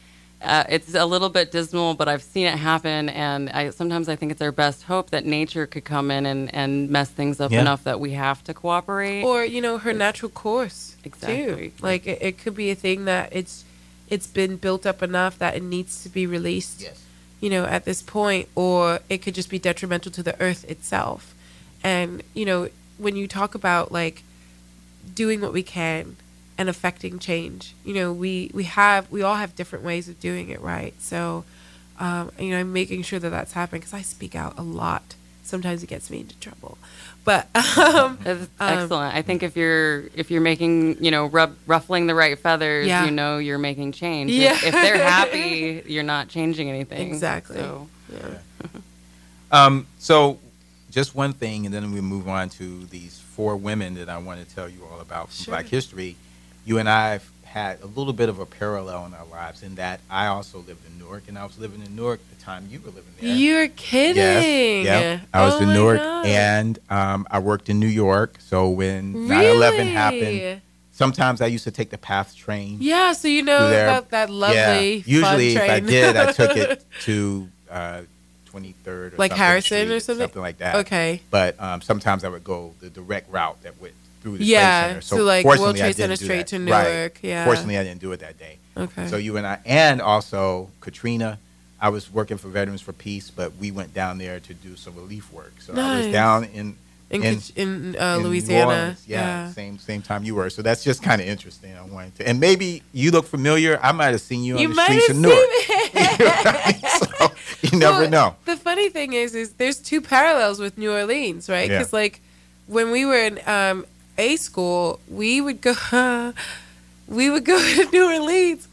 uh, it's a little bit dismal, but I've seen it happen, and I sometimes I think it's our best hope that nature could come in and, and mess things up Yeah. enough that we have to cooperate. Or, you know, her natural course. Exactly. Too. Like, it, it could be a thing that it's it's been built up enough that it needs to be released, Yes. you know, at this point, or it could just be detrimental to the earth itself. And, you know, when you talk about, like, doing what we can and affecting change, you know, we, we have, we all have different ways of doing it, right? So, um, you know, I'm making sure that that's happening because I speak out a lot. Sometimes it gets me into trouble. But, um, That's um, excellent. I think if you're if you're making you know rub, ruffling the right feathers, Yeah. you know you're making change. Yeah. If, if they're happy, you're not changing anything. Exactly. So, yeah. Um, so, just one thing, and then we move on to these four women that I want to tell you all about from Sure. Black History. You and I have had a little bit of a parallel in our lives in that I also lived in Newark, and I was living in Newark the time you were living there. You're kidding. Yes, yep. I was Oh in my Newark, God. and um, I worked in New York. So when nine eleven happened, Really? sometimes I used to take the PATH train. Yeah, so you know through there. about that lovely, Yeah. Usually, fun if I train. did, I took it to uh, twenty-third or Like something Harrison Street, or something? something like that. Okay. But um, sometimes I would go the direct route that went through the Yeah, Trade Center. so like World fortunately, I Trade Center didn't do straight that. to Right. Newark, yeah. Fortunately, I didn't do it that day. Okay. So you and I, and also Katrina, I was working for Veterans for Peace, but we went down there to do some relief work. So I was Nice. down in in in, Kach- in, uh, in New Louisiana. Orleans. Yeah, same same time you were. So that's just kind of interesting. I wanted to, and maybe you look familiar. I might have seen you on You the might streets have of seen Newark. it. You know what I mean? So you never Well, know. The funny thing is, is there's two parallels with New Orleans, right? Yeah. Because like when we were in um, A school, we would go, we would go to New Orleans.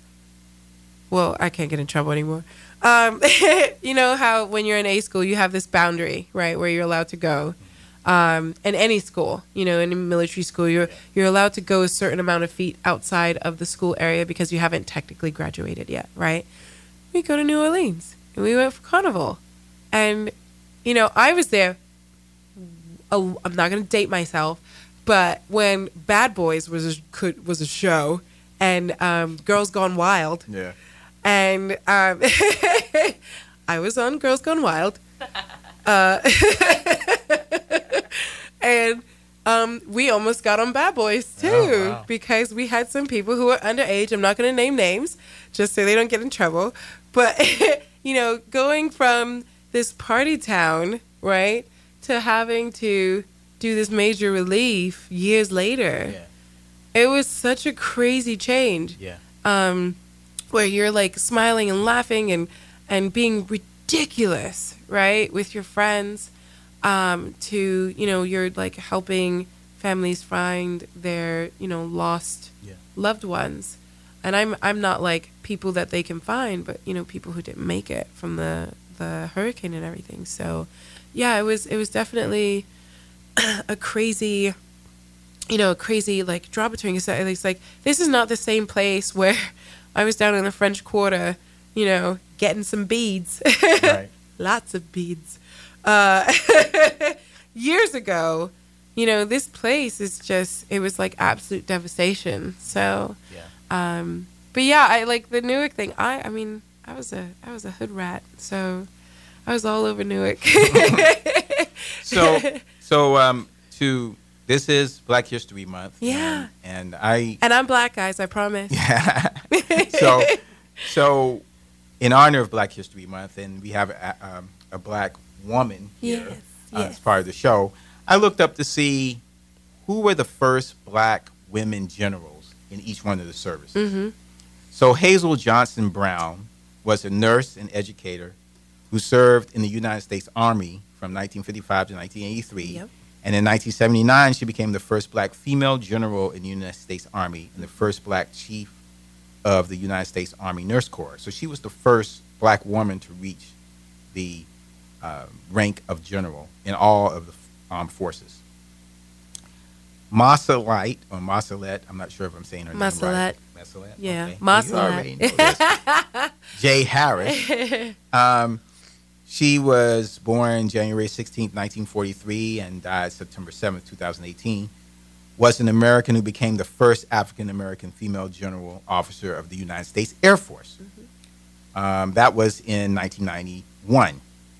Well, I can't get in trouble anymore. Um, you know how when you're in A school, you have this boundary, right, where you're allowed to go. Um, in any school, you know, in a military school, you're you're allowed to go a certain amount of feet outside of the school area because you haven't technically graduated yet, right? We go to New Orleans and we went for Carnival, and you know, I was there. Oh, I'm not gonna date myself, but when Bad Boys was a, could was a show, and um, Girls Gone Wild, Yeah. and um, I was on Girls Gone Wild. Uh, and um, we almost got on Bad Boys too, Oh, wow. because we had some people who were underage. I'm not going to name names just so they don't get in trouble. But, you know, going from this party town, right, to having to do this major relief years later, Yeah. it was such a crazy change. Yeah. Um, where you're like smiling and laughing and, and being ridiculous, right, with your friends, um, to, you know, you're like helping families find their, you know, lost Yeah. loved ones. And I'm I'm not like people that they can find, but, you know, people who didn't make it from the, the hurricane and everything. So, yeah, it was it was definitely a crazy, you know, a crazy like draw between us. It's like this is not the same place where I was down in the French Quarter, you know, getting some beads, Right. lots of beads, uh, years ago. You know, this place is just it was like absolute devastation. So, Yeah. um, but yeah, I like the Newark thing. I I mean, I was a I was a hood rat, so I was all over Newark. So so um to this is Black History Month. Yeah. And, and I And I'm black, guys. I promise. Yeah. so, so in honor of Black History Month, and we have a, um, a black woman here Yes, uh, yes. as part of the show, I looked up to see who were the first black women generals in each one of the services. Mm-hmm. So Hazel Johnson Brown was a nurse and educator who served in the United States Army from nineteen fifty-five to nineteen eighty-three. Yep. And in nineteen seventy-nine, she became the first black female general in the United States Army and the first black chief of the United States Army Nurse Corps. So she was the first black woman to reach the uh, rank of general in all of the armed forces. Marcelite, or Marcelette, I'm not sure if I'm saying her Marcelette. name right. Marcelette? Yeah, okay. Marcelette. You already know this. Jay Harris. Um, she was born January sixteenth, nineteen forty-three, and died September seventh, twenty eighteen. Was an American who became the first African-American female general officer of the United States Air Force. Um, that was in nineteen ninety-one.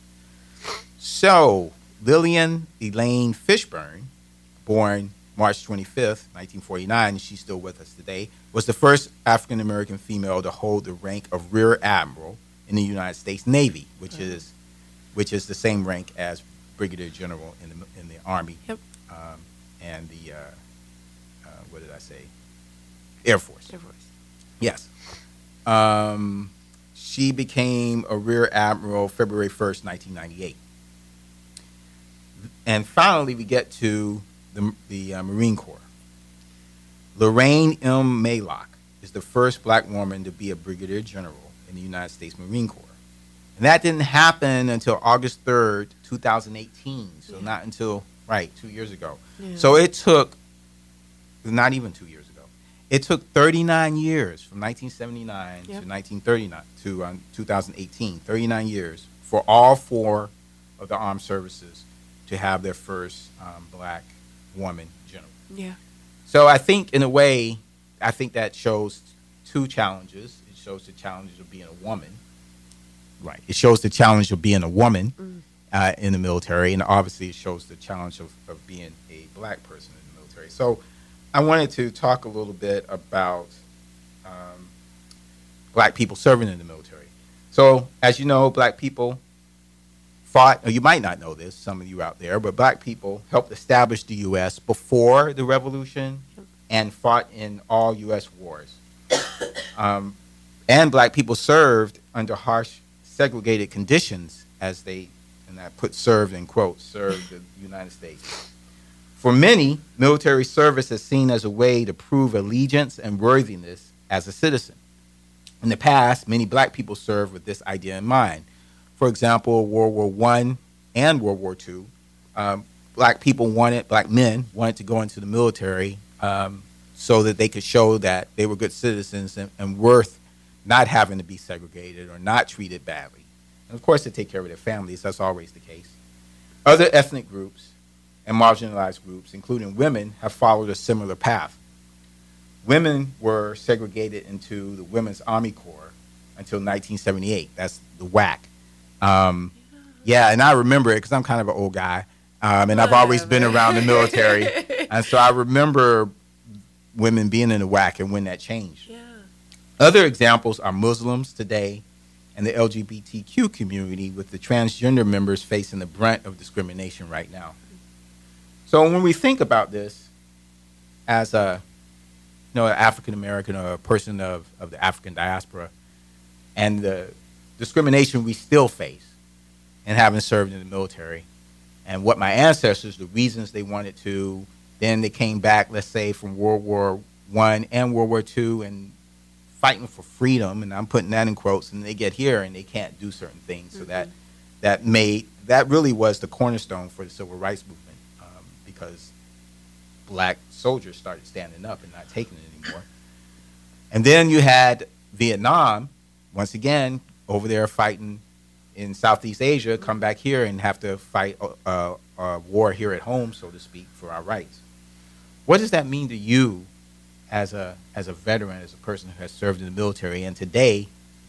So, Lillian Elaine Fishburne, born March twenty-fifth, nineteen forty-nine, and she's still with us today, was the first African-American female to hold the rank of Rear Admiral in the United States Navy, which mm-hmm. is which is the same rank as Brigadier General in the in the Army. Yep. Um, and the, uh, uh, what did I say? Air Force. Air Force. Yes. Um, she became a Rear Admiral February first, nineteen ninety-eight. And finally, we get to the, the uh, Marine Corps. Lorraine M. Maylock is the first black woman to be a Brigadier General in the United States Marine Corps. And that didn't happen until August third, twenty eighteen. So yeah. not until, right, two years ago. Yeah. So it took, not even two years ago, it took thirty-nine years from nineteen seventy-nine yep. to nineteen thirty-nine to um, two thousand eighteen, thirty-nine years for all four of the armed services to have their first um, black woman general. Yeah. So I think, in a way, I think that shows two challenges. It shows the challenges of being a woman. Right. It shows the challenge of being a woman mm. uh, in the military, and obviously it shows the challenge of, of being a black person in the military. So I wanted to talk a little bit about um, black people serving in the military. So, as you know, black people fought, or you might not know this, some of you out there, but black people helped establish the U S before the Revolution and fought in all U S wars. Um, and black people served under harsh, segregated conditions as they, and I put served in quotes, served the United States. For many, military service is seen as a way to prove allegiance and worthiness as a citizen. In the past, many black people served with this idea in mind. For example, World War One and World War Two, um, black people wanted, black men wanted to go into the military um, so that they could show that they were good citizens and, and worth not having to be segregated or not treated badly. And of course, to take care of their families, that's always the case. Other ethnic groups and marginalized groups, including women, have followed a similar path. Women were segregated into the Women's Army Corps until nineteen seventy-eight. That's the W A C. Um, yeah, and I remember it because I'm kind of an old guy, um, and I've always been around the military. And so I remember women being in the W A C and when that changed. Yeah. Other examples are Muslims today and the L G B T Q community, with the transgender members facing the brunt of discrimination right now. So when we think about this as a, you know, an African American or a person of, of the African diaspora, and the discrimination we still face and having served in the military, and what my ancestors, the reasons they wanted to, then they came back, let's say, from World War One and World War Two and fighting for freedom, and I'm putting that in quotes, and they get here and they can't do certain things. Mm-hmm. So that that made, that really was the cornerstone for the civil rights movement, um, because black soldiers started standing up and not taking it anymore. And then you had Vietnam, once again, over there fighting in Southeast Asia, come back here and have to fight a, a war here at home, so to speak, for our rights. What does that mean to you as a as a veteran, as a person who has served in the military? And today,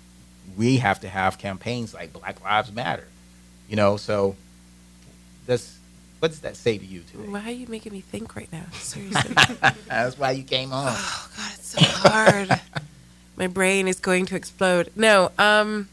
we have to have campaigns like Black Lives Matter, you know. So, that's, what does that say to you today? Why are you making me think right now? Seriously. That's why you came on. Oh God, it's so hard. My brain is going to explode. No, um,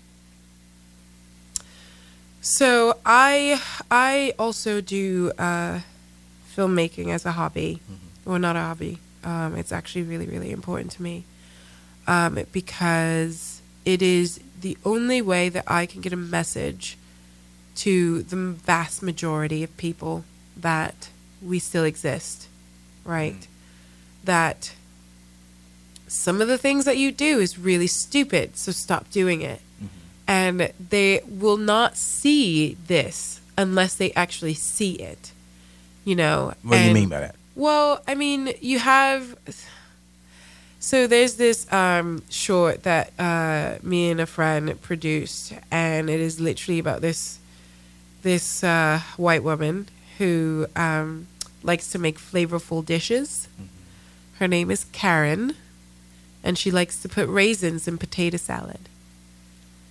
so I I also do uh, filmmaking as a hobby. Mm-hmm. Well, not a hobby. Um, it's actually really, really important to me um, because it is the only way that I can get a message to the vast majority of people that we still exist, right? Mm. That some of the things that you do is really stupid, so stop doing it. Mm-hmm. And they will not see this unless they actually see it, you know. What and, do you mean by that? Well, I mean, you have... So there's this um, short that uh, me and a friend produced, and it is literally about this this uh, white woman who um, likes to make flavorful dishes. Mm-hmm. Her name is Karen, and she likes to put raisins in potato salad.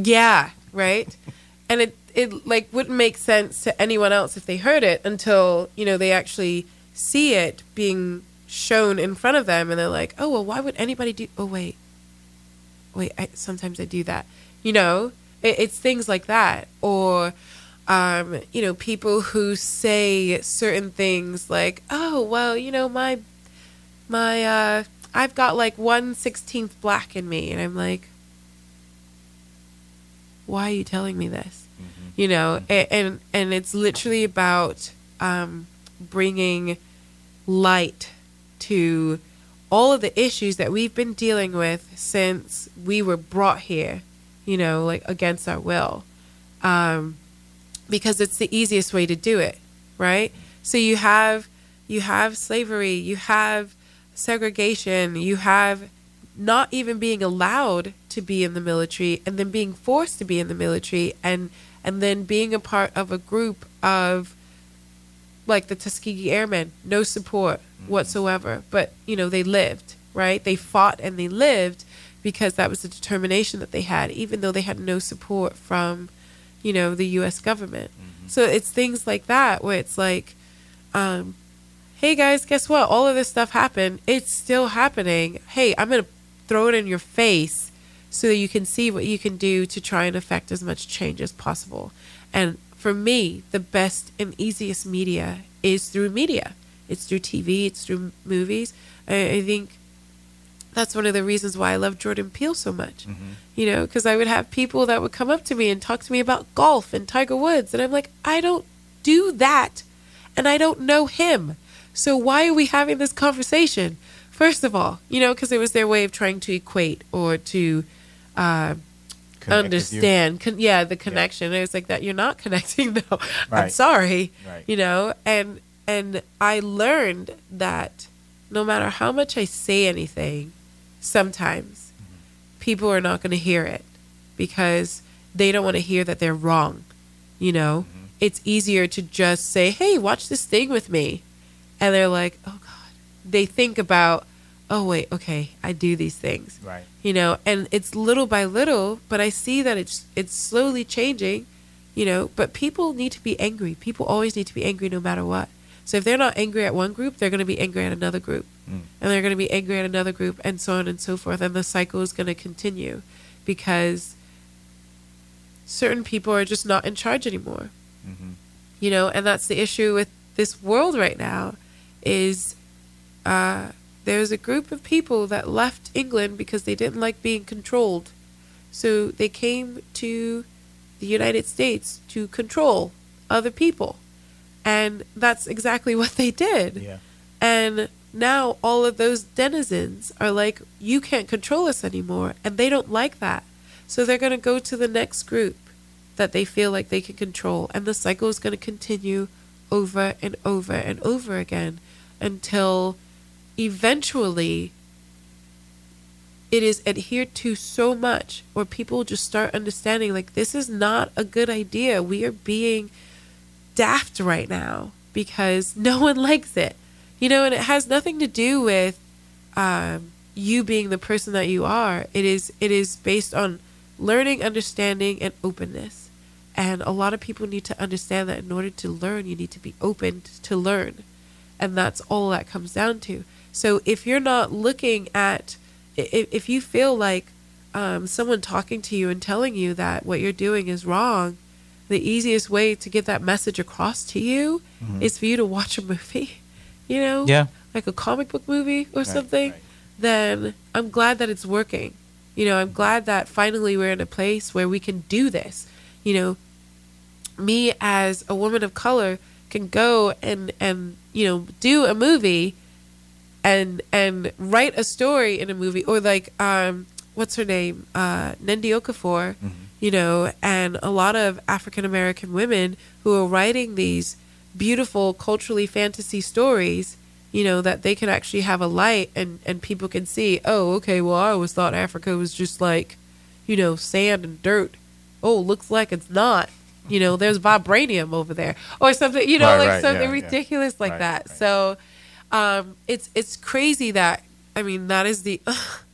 Yeah, right. And it it like wouldn't make sense to anyone else if they heard it until, you know, they actually see it being shown in front of them, and they're like, oh, well, why would anybody do? Oh, wait, wait. I, sometimes I do that. You know, it, it's things like that, or um, you know, people who say certain things like, oh, well, you know, my my uh, I've got like one sixteenth black in me, and I'm like, why are you telling me this? Mm-hmm. You know, mm-hmm. and, and and it's literally about um, bringing light to all of the issues that we've been dealing with since we were brought here, you know, like against our will, um, because it's the easiest way to do it, right? So you have you have slavery, you have segregation, you have not even being allowed to be in the military, and then being forced to be in the military, and and then being a part of a group of like the Tuskegee Airmen, no support mm-hmm. whatsoever, but you know, they lived, right? They fought and they lived because that was the determination that they had, even though they had no support from, you know, the U S government. Mm-hmm. So it's things like that where it's like, um, hey guys, guess what? All of this stuff happened. It's still happening. Hey, I'm going to throw it in your face so that you can see what you can do to try and affect as much change as possible. And for me, the best and easiest media is through media. It's through T V, it's through movies. I, I think that's one of the reasons why I love Jordan Peele so much. Mm-hmm. You know, because I would have people that would come up to me and talk to me about golf and Tiger Woods. And I'm like, I don't do that. And I don't know him. So why are we having this conversation? First of all, you know, because it was their way of trying to equate or to uh, understand. Con- yeah, the connection. Yeah. It was like that. You're not connecting, though. Right. I'm sorry. Right. You know, and and I learned that no matter how much I say anything, sometimes mm-hmm. people are not going to hear it because they don't want to hear that they're wrong. You know, mm-hmm. it's easier to just say, hey, watch this thing with me. And they're like, oh, God. They think about, oh, wait, okay, I do these things. Right. You know, and it's little by little, but I see that it's it's slowly changing, you know, but people need to be angry. People always need to be angry no matter what. So if they're not angry at one group, they're going to be angry at another group. Mm. And they're going to be angry at another group, and so on and so forth. And the cycle is going to continue because certain people are just not in charge anymore. Mm-hmm. You know, and that's the issue with this world right now is uh, there's a group of people that left England because they didn't like being controlled. So they came to the United States to control other people. And that's exactly what they did. Yeah. And now all of those denizens are like, you can't control us anymore. And they don't like that. So they're going to go to the next group that they feel like they can control. And the cycle is going to continue over and over and over again until eventually it is adhered to so much where people just start understanding like this is not a good idea. We are being daft right now because no one likes it, you know, and it has nothing to do with um, you being the person that you are. It is it is based on learning, understanding, and openness. And a lot of people need to understand that in order to learn, you need to be open to learn. And that's all that comes down to. So if you're not looking at, if, if you feel like um, someone talking to you and telling you that what you're doing is wrong, the easiest way to get that message across to you mm-hmm. is for you to watch a movie, you know, yeah. like a comic book movie or right, something, right. Then I'm glad that it's working. You know, I'm glad that finally we're in a place where we can do this. You know, me as a woman of color can go and, and you know, do a movie and and write a story in a movie. Or like, um, what's her name? Uh, Nandi Okafor, mm-hmm. you know, and a lot of African-American women who are writing these beautiful culturally fantasy stories, you know, that they can actually have a light and, and people can see, oh, okay, well, I always thought Africa was just like, you know, sand and dirt. Oh, looks like it's not. You know, there's vibranium over there or something, you know, right, like right, something yeah, ridiculous yeah. like right, that. Right. So um, it's it's crazy that, I mean, that is the, uh,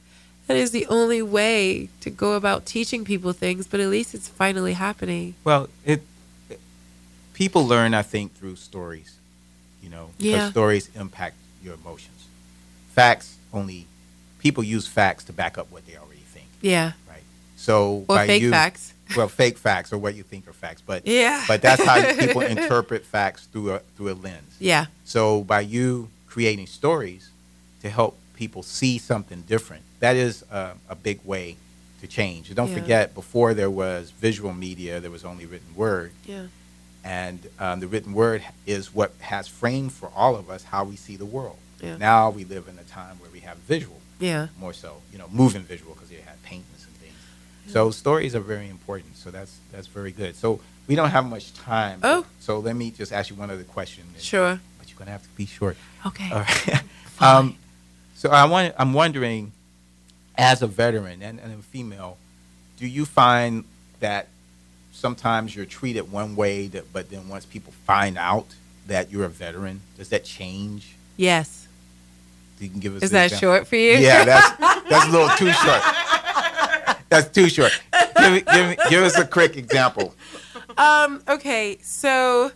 that is the only way to go about teaching people things, but at least it's finally happening. Well, it, it people learn, I think, through stories. You know, because Yeah. stories impact your emotions. Facts only people use facts to back up what they already think. Yeah. Right. So Or by fake you, facts. Well, fake facts or what you think are facts, but Yeah. but that's how people interpret facts through a through a lens. Yeah. So by you creating stories to help people see something different, that is a, a big way to change. And don't Yeah. forget, before there was visual media, there was only written word. Yeah. And um, the written word is what has framed for all of us how we see the world. Yeah. Now we live in a time where we have visual, Yeah. more so, you know, moving visual because they had paintings and things. So stories are very important. So that's that's very good. So we don't have much time. Oh. So let me just ask you one other question. Sure. But you're gonna have to be short. Okay. All right. um, so I want. I'm wondering, as a veteran and, and a female, do you find that sometimes you're treated one way, that, but then once people find out that you're a veteran, does that change? Yes. You can give us. Is an that example? short for you? Yeah, that's that's a little too short. That's too short. Give, me- give, me- give us a quick example. Um, okay, so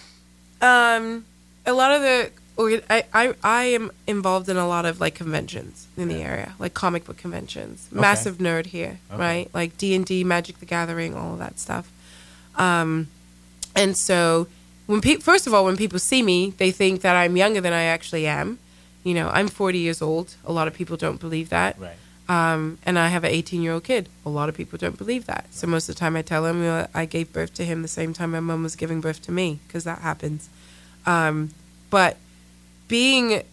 um, a lot of the organ- I, I I am involved in a lot of like conventions in the Yeah. area, like comic book conventions. Okay. Massive nerd here, Okay. right? Like D and D, Magic the Gathering, all of that stuff. Um, and so when pe- first of all, when people see me, they think that I'm younger than I actually am. You know, I'm forty years old. A lot of people don't believe that. Right. Um, and I have an eighteen-year-old kid. A lot of people don't believe that. So most of the time I tell them, you know, I gave birth to him the same time my mom was giving birth to me, because that happens. Um, but being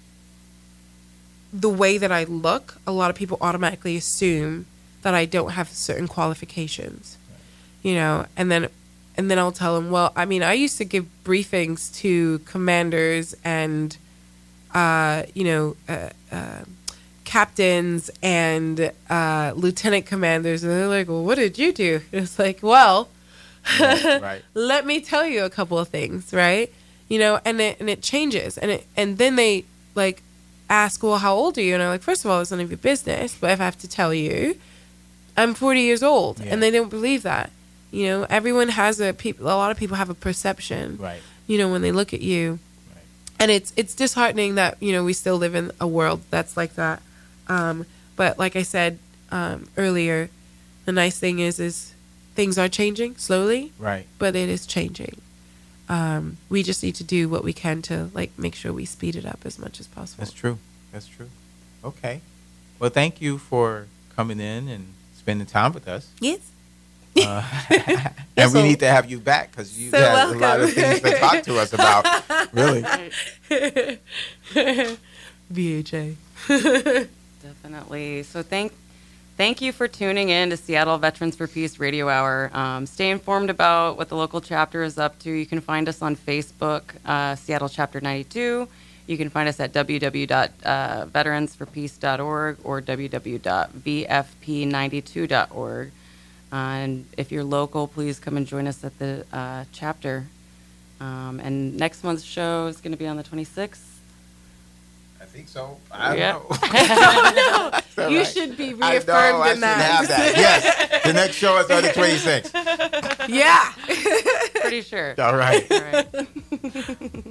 the way that I look, a lot of people automatically assume that I don't have certain qualifications, you know, and then and then I'll tell them, well, I mean, I used to give briefings to commanders and, uh, you know, uh, uh, captains and uh, lieutenant commanders, and they're like, well, what did you do? And it's like, well, Right, right. let me tell you a couple of things, right? You know, and it and it changes, and it and then they like ask, well, how old are you? And I'm like, first of all, it's none of your business, but if I have to tell you, I'm forty years old, Yeah. and they don't believe that. You know, everyone has a people. A lot of people have a perception, Right. you know, when they look at you, Right. and it's it's disheartening that, you know, we still live in a world that's like that. Um, but like I said um, earlier, the nice thing is is things are changing slowly, Right. but it is changing. Um, we just need to do what we can to like make sure we speed it up as much as possible. That's true. That's true. Okay. Well, thank you for coming in and spending time with us. Yes. Uh, and we so- need to have you back because you so have a lot of welcome. things to talk to us about. Really. V H A. Definitely. So thank thank you for tuning in to Seattle Veterans for Peace Radio Hour. Um, stay informed about what the local chapter is up to. You can find us on Facebook, uh, Seattle Chapter ninety-two. You can find us at w w w dot veterans for peace dot org or w w w dot v f p ninety-two dot org. Uh, and if you're local, please come and join us at the uh, chapter. Um, and next month's show is going to be on the twenty-sixth. I think so. I Yeah. don't know. You All right. should be I reaffirmed know, I in should that. have that. Yes. The next show is on the twenty-sixth. Yeah. Pretty sure. All right. All right.